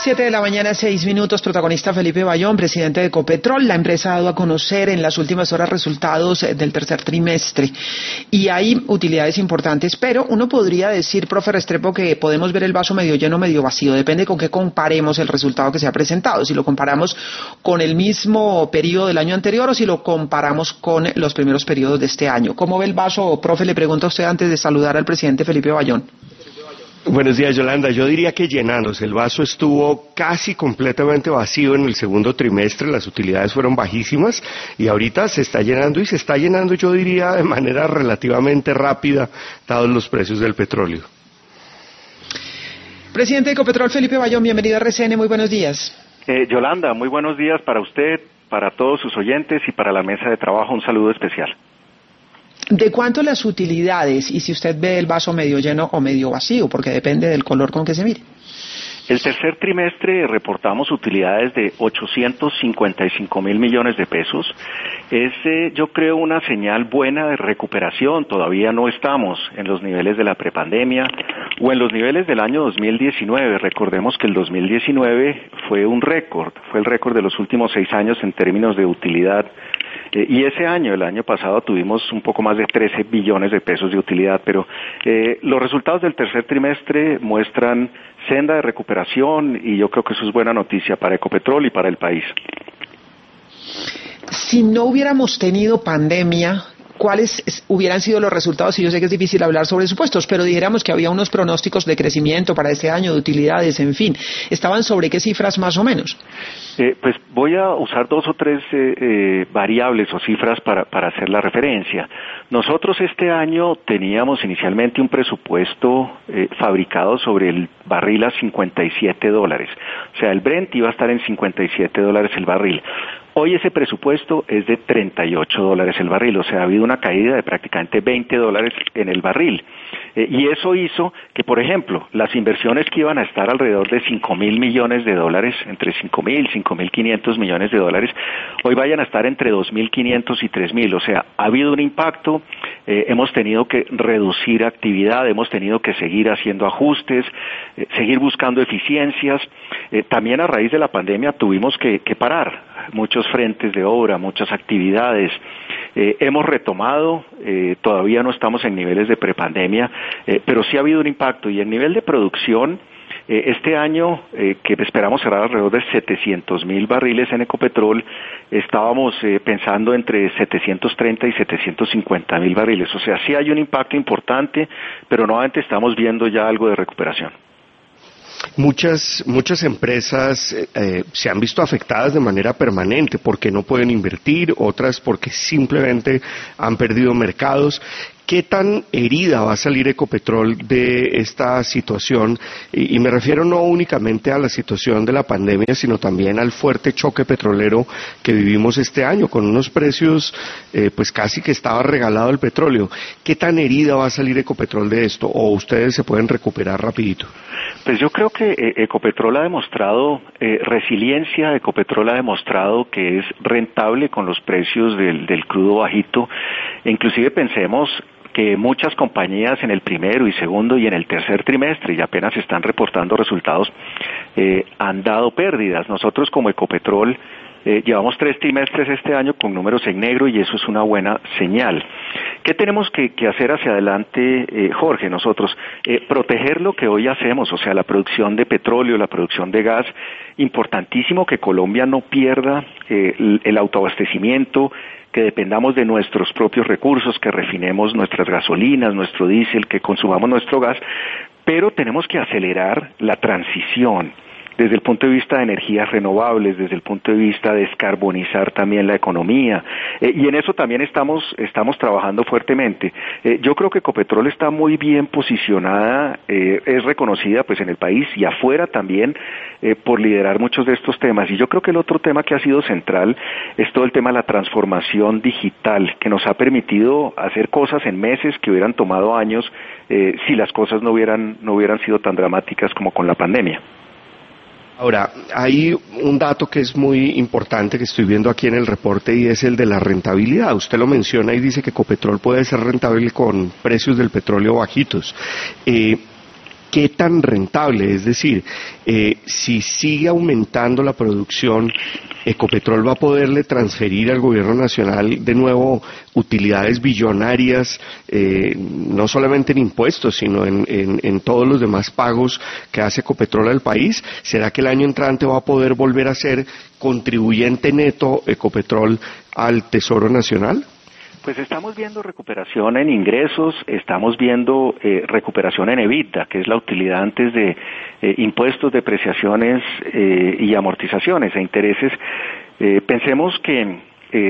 7 de la mañana, 6 minutos. Protagonista Felipe Bayón, presidente de Ecopetrol. La empresa ha dado a conocer en las últimas horas resultados del tercer trimestre y hay utilidades importantes, pero uno podría decir, profe Restrepo, que podemos ver el vaso medio lleno, medio vacío. Depende con qué comparemos el resultado que se ha presentado, si lo comparamos con el mismo periodo del año anterior o si lo comparamos con los primeros periodos de este año. ¿Cómo ve el vaso, profe? Le pregunto a usted antes de saludar al presidente Felipe Bayón. Buenos días, Yolanda. Yo diría que llenándose. El vaso estuvo casi completamente vacío en el segundo trimestre, las utilidades fueron bajísimas y ahorita se está llenando y se está llenando, yo diría, de manera relativamente rápida, dados los precios del petróleo. Presidente de Ecopetrol, Felipe Bayón, bienvenido a RCN, muy buenos días. Yolanda, muy buenos días para usted, para todos sus oyentes y para la mesa de trabajo, un saludo especial. ¿De cuánto las utilidades? Y si usted ve el vaso medio lleno o medio vacío, porque depende del color con que se mire. El tercer trimestre reportamos utilidades de 855.000 millones de pesos. Es, yo creo, una señal buena de recuperación. Todavía no estamos en los niveles de la prepandemia o en los niveles del año 2019. Recordemos que el 2019 fue un récord, fue el récord de los últimos 6 años en términos de utilidad. Y ese año, el año pasado, tuvimos un poco más de 13 billones de pesos de utilidad, pero los resultados del tercer trimestre muestran senda de recuperación y yo creo que eso es buena noticia para Ecopetrol y para el país. Si no hubiéramos tenido pandemia, ¿cuáles hubieran sido los resultados? Y yo sé que es difícil hablar sobre supuestos, pero dijéramos que había unos pronósticos de crecimiento para este año, de utilidades, en fin. ¿Estaban sobre qué cifras más o menos? Pues voy a usar 2 o 3 variables o cifras para hacer la referencia. Nosotros este año teníamos inicialmente un presupuesto fabricado sobre el barril a $57. O sea, el Brent iba a estar en $57 el barril. Hoy ese presupuesto es de $38 el barril, o sea, ha habido una caída de prácticamente $20 en el barril. Y eso hizo que, por ejemplo, las inversiones que iban a estar alrededor de $5.000 millones, entre 5.000 y 5.500 millones de dólares, hoy vayan a estar entre 2.500 y 3.000. O sea, ha habido un impacto, hemos tenido que reducir actividad, hemos tenido que seguir haciendo ajustes, seguir buscando eficiencias. También a raíz de la pandemia tuvimos que parar muchos frentes de obra, muchas actividades. Hemos retomado, todavía no estamos en niveles de prepandemia, pero sí ha habido un impacto. Y el nivel de producción, este año, que esperamos cerrar alrededor de 700.000 barriles en Ecopetrol, estábamos pensando entre 730 y 750.000 barriles. O sea, sí hay un impacto importante, pero nuevamente estamos viendo ya algo de recuperación. Muchas empresas se han visto afectadas de manera permanente porque no pueden invertir, otras porque simplemente han perdido mercados. ¿Qué tan herida va a salir Ecopetrol de esta situación? Y me refiero no únicamente a la situación de la pandemia, sino también al fuerte choque petrolero que vivimos este año, con unos precios pues casi que estaba regalado el petróleo. ¿Qué tan herida va a salir Ecopetrol de esto? ¿O ustedes se pueden recuperar rapidito? Pues yo creo que Ecopetrol ha demostrado resiliencia, Ecopetrol ha demostrado que es rentable con los precios del crudo bajito. Inclusive pensemos que muchas compañías en el primero y segundo y en el tercer trimestre, y apenas están reportando resultados, han dado pérdidas. Nosotros como Ecopetrol llevamos 3 trimestres este año con números en negro y eso es una buena señal. ¿Qué tenemos que hacer hacia adelante, Jorge? Nosotros, proteger lo que hoy hacemos, o sea, la producción de petróleo, la producción de gas. Importantísimo que Colombia no pierda el autoabastecimiento, que dependamos de nuestros propios recursos, que refinemos nuestras gasolinas, nuestro diésel, que consumamos nuestro gas, pero tenemos que acelerar la transición desde el punto de vista de energías renovables, desde el punto de vista de descarbonizar también la economía, y en eso también estamos trabajando fuertemente. Yo creo que Ecopetrol está muy bien posicionada, es reconocida pues en el país y afuera también por liderar muchos de estos temas, y yo creo que el otro tema que ha sido central es todo el tema de la transformación digital, que nos ha permitido hacer cosas en meses que hubieran tomado años si las cosas no hubieran sido tan dramáticas como con la pandemia. Ahora, hay un dato que es muy importante que estoy viendo aquí en el reporte y es el de la rentabilidad. Usted lo menciona y dice que Ecopetrol puede ser rentable con precios del petróleo bajitos. ¿qué tan rentable? Es decir, si sigue aumentando la producción, Ecopetrol va a poderle transferir al gobierno nacional de nuevo utilidades billonarias, no solamente en impuestos, sino en todos los demás pagos que hace Ecopetrol al país. ¿Será que el año entrante va a poder volver a ser contribuyente neto Ecopetrol al Tesoro Nacional? Pues estamos viendo recuperación en ingresos, estamos viendo recuperación en EBITDA, que es la utilidad antes de impuestos, depreciaciones y amortizaciones e intereses. Pensemos que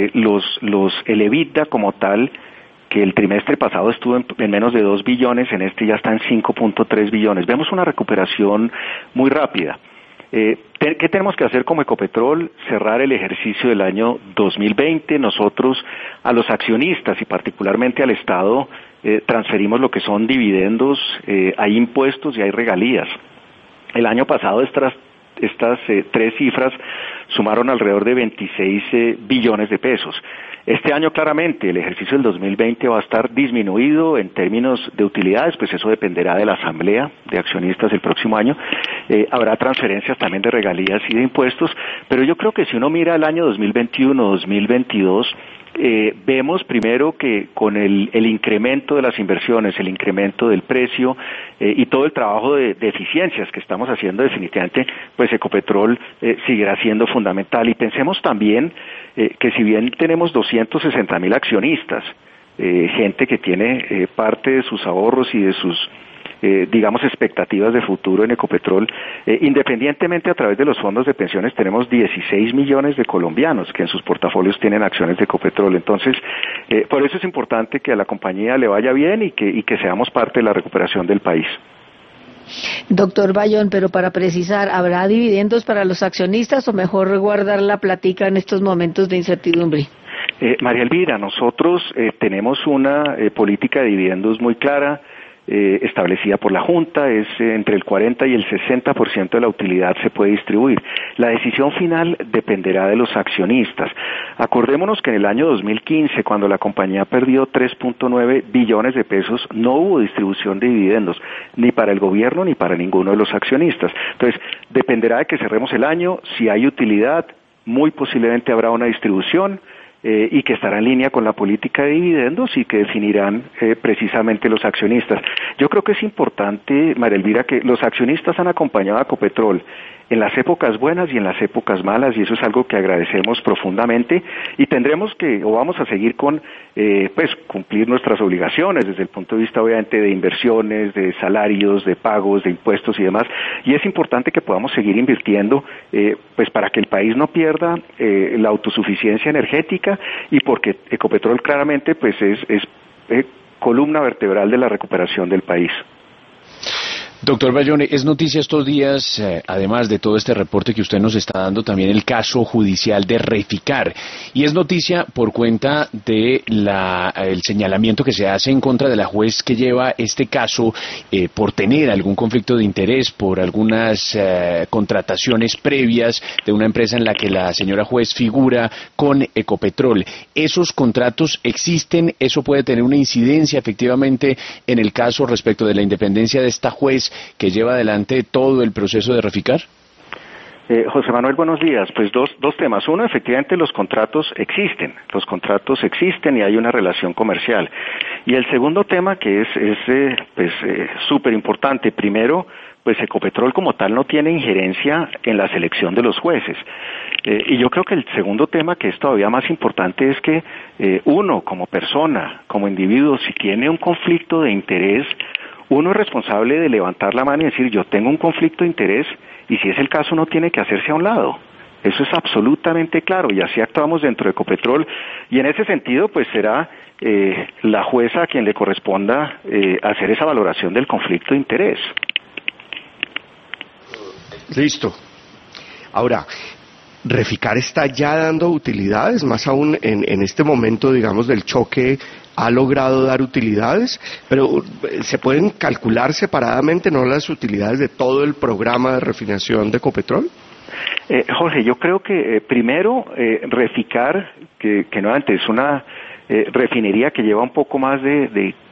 el EBITDA como tal, que el trimestre pasado estuvo en menos de 2 billones, en este ya está en 5.3 billones. Vemos una recuperación muy rápida. ¿Qué tenemos que hacer como Ecopetrol? Cerrar el ejercicio del año 2020. Nosotros a los accionistas y particularmente al Estado transferimos lo que son dividendos, hay impuestos y hay regalías. El año pasado estas tres cifras sumaron alrededor de 26 billones de pesos. Este año claramente el ejercicio del 2020 va a estar disminuido en términos de utilidades, pues eso dependerá de la asamblea de accionistas el próximo año. Habrá transferencias también de regalías y de impuestos, pero yo creo que si uno mira el año 2021-2022, vemos primero que con el incremento de las inversiones, el incremento del precio y todo el trabajo de eficiencias que estamos haciendo, definitivamente pues Ecopetrol seguirá siendo fundamental. Y pensemos también que si bien tenemos 260,000 accionistas, gente que tiene parte de sus ahorros y de sus expectativas de futuro en Ecopetrol, independientemente a través de los fondos de pensiones tenemos 16 millones de colombianos que en sus portafolios tienen acciones de Ecopetrol. Entonces, por eso es importante que a la compañía le vaya bien y que seamos parte de la recuperación del país. Doctor Bayón, pero para precisar, ¿habrá dividendos para los accionistas o mejor guardar la platica en estos momentos de incertidumbre? María Elvira, nosotros tenemos una política de dividendos muy clara, establecida por la Junta, es entre el 40 y el 60% de la utilidad se puede distribuir. La decisión final dependerá de los accionistas. Acordémonos que en el año 2015, cuando la compañía perdió 3.9 billones de pesos, no hubo distribución de dividendos, ni para el gobierno ni para ninguno de los accionistas. Entonces, dependerá de que cerremos el año, si hay utilidad, muy posiblemente habrá una distribución, y que estará en línea con la política de dividendos y que definirán precisamente los accionistas. Yo creo que es importante, María Elvira, que los accionistas han acompañado a Ecopetrol en las épocas buenas y en las épocas malas, y eso es algo que agradecemos profundamente, y tendremos que, o vamos a seguir con, cumplir nuestras obligaciones desde el punto de vista, obviamente, de inversiones, de salarios, de pagos, de impuestos y demás, y es importante que podamos seguir invirtiendo, para que el país no pierda la autosuficiencia energética, y porque Ecopetrol claramente, es columna vertebral de la recuperación del país. Doctor Bayón, es noticia estos días, además de todo este reporte que usted nos está dando, también el caso judicial de Reficar. Y es noticia por cuenta de el señalamiento que se hace en contra de la juez que lleva este caso por tener algún conflicto de interés, por algunas contrataciones previas de una empresa en la que la señora juez figura con Ecopetrol. ¿Esos contratos existen? ¿Eso puede tener una incidencia efectivamente en el caso respecto de la independencia de esta juez que lleva adelante todo el proceso de Reficar? José Manuel, buenos días. Pues dos temas. Uno, efectivamente los contratos existen y hay una relación comercial. Y el segundo tema que es súper importante. Primero, pues Ecopetrol como tal no tiene injerencia en la selección de los jueces. Y yo creo que el segundo tema que es todavía más importante es que uno como persona, como individuo, si tiene un conflicto de interés, uno es responsable de levantar la mano y decir yo tengo un conflicto de interés, y si es el caso uno tiene que hacerse a un lado. Eso es absolutamente claro y así actuamos dentro de Ecopetrol, y en ese sentido pues será la jueza a quien le corresponda hacer esa valoración del conflicto de interés. Listo. Ahora, Reficar está ya dando utilidades, más aún en este momento, digamos, del choque, ha logrado dar utilidades, pero ¿se pueden calcular separadamente, no las utilidades de todo el programa de refinación de Ecopetrol? Jorge, yo creo que primero Reficar, que nuevamente es una refinería que lleva un poco más de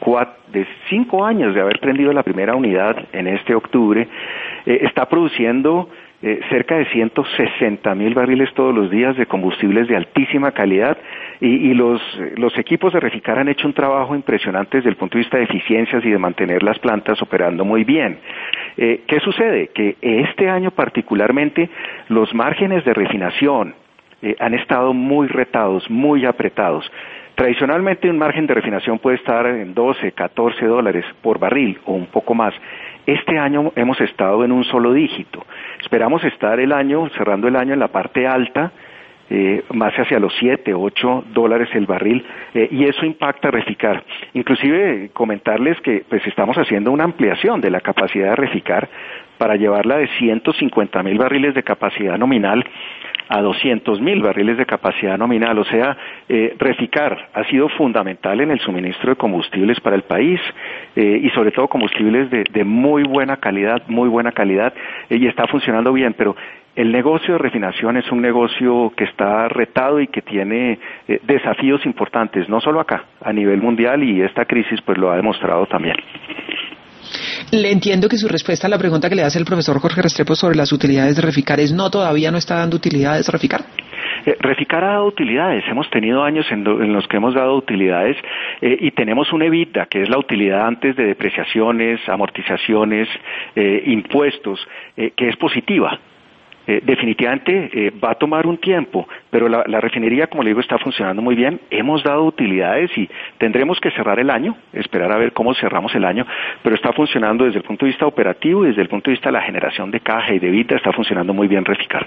5 años de haber prendido la primera unidad en este octubre, está produciendo cerca de 160,000 barriles todos los días de combustibles de altísima calidad, y los equipos de Reficar han hecho un trabajo impresionante desde el punto de vista de eficiencias y de mantener las plantas operando muy bien. ¿Qué sucede? Que este año particularmente los márgenes de refinación han estado muy retados, muy apretados. Tradicionalmente un margen de refinación puede estar en $12, $14 por barril o un poco más. Este año hemos estado en un solo dígito. Esperamos estar cerrando el año en la parte alta, más hacia los $7, $8 el barril, y eso impacta a Reficar. Inclusive comentarles que pues estamos haciendo una ampliación de la capacidad de Reficar para llevarla de 150,000 barriles de capacidad nominal a 200,000 barriles de capacidad nominal. O sea, Reficar ha sido fundamental en el suministro de combustibles para el país, y sobre todo combustibles de muy buena calidad, y está funcionando bien, pero el negocio de refinación es un negocio que está retado y que tiene desafíos importantes, no solo acá, a nivel mundial, y esta crisis pues lo ha demostrado también. Le entiendo que su respuesta a la pregunta que le hace el profesor Jorge Restrepo sobre las utilidades de Reficar es no, todavía no está dando utilidades Reficar. Reficar ha dado utilidades, hemos tenido años en los que hemos dado utilidades, y tenemos un EBITDA, que es la utilidad antes de depreciaciones, amortizaciones, impuestos, que es positiva. Definitivamente va a tomar un tiempo, pero la refinería, como le digo, está funcionando muy bien. Hemos dado utilidades y tendremos que cerrar el año, esperar a ver cómo cerramos el año, pero está funcionando desde el punto de vista operativo y desde el punto de vista de la generación de caja y de EBITDA, está funcionando muy bien Reficar.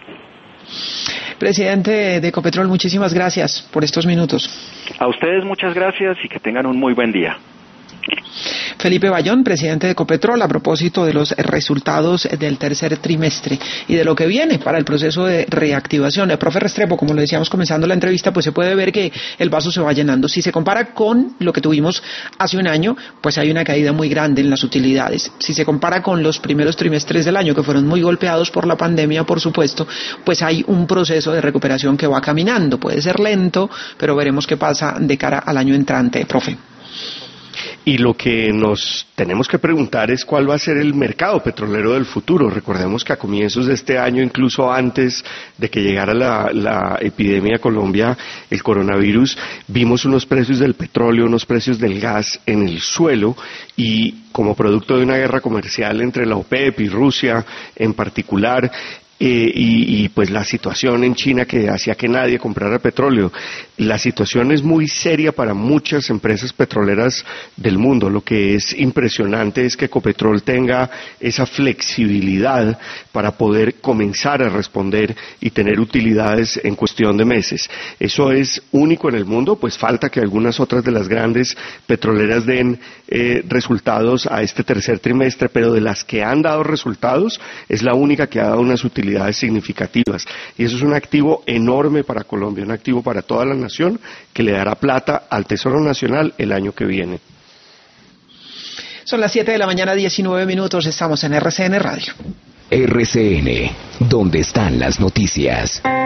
Presidente de Ecopetrol, muchísimas gracias por estos minutos. A ustedes muchas gracias y que tengan un muy buen día. Felipe Bayón, presidente de Ecopetrol, a propósito de los resultados del tercer trimestre y de lo que viene para el proceso de reactivación. El profe Restrepo, como lo decíamos comenzando la entrevista, pues se puede ver que el vaso se va llenando. Si se compara con lo que tuvimos hace un año, pues hay una caída muy grande en las utilidades. Si se compara con los primeros trimestres del año, que fueron muy golpeados por la pandemia, por supuesto, pues hay un proceso de recuperación que va caminando. Puede ser lento, pero veremos qué pasa de cara al año entrante, profe. Y lo que nos tenemos que preguntar es cuál va a ser el mercado petrolero del futuro. Recordemos que a comienzos de este año, incluso antes de que llegara la epidemia a Colombia, el coronavirus, vimos unos precios del petróleo, unos precios del gas en el suelo, y como producto de una guerra comercial entre la OPEP y Rusia en particular, y pues la situación en China que hacía que nadie comprara petróleo. La situación es muy seria para muchas empresas petroleras del mundo. Lo que es impresionante es que Ecopetrol tenga esa flexibilidad para poder comenzar a responder y tener utilidades en cuestión de meses. Eso es único en el mundo, pues falta que algunas otras de las grandes petroleras den resultados a este tercer trimestre, pero de las que han dado resultados es la única que ha dado unas utilidades significativas, y eso es un activo enorme para Colombia, un activo para toda la nación que le dará plata al Tesoro Nacional el año que viene. Son las 7 de la mañana, 19 minutos, estamos en RCN Radio. RCN, donde están las noticias.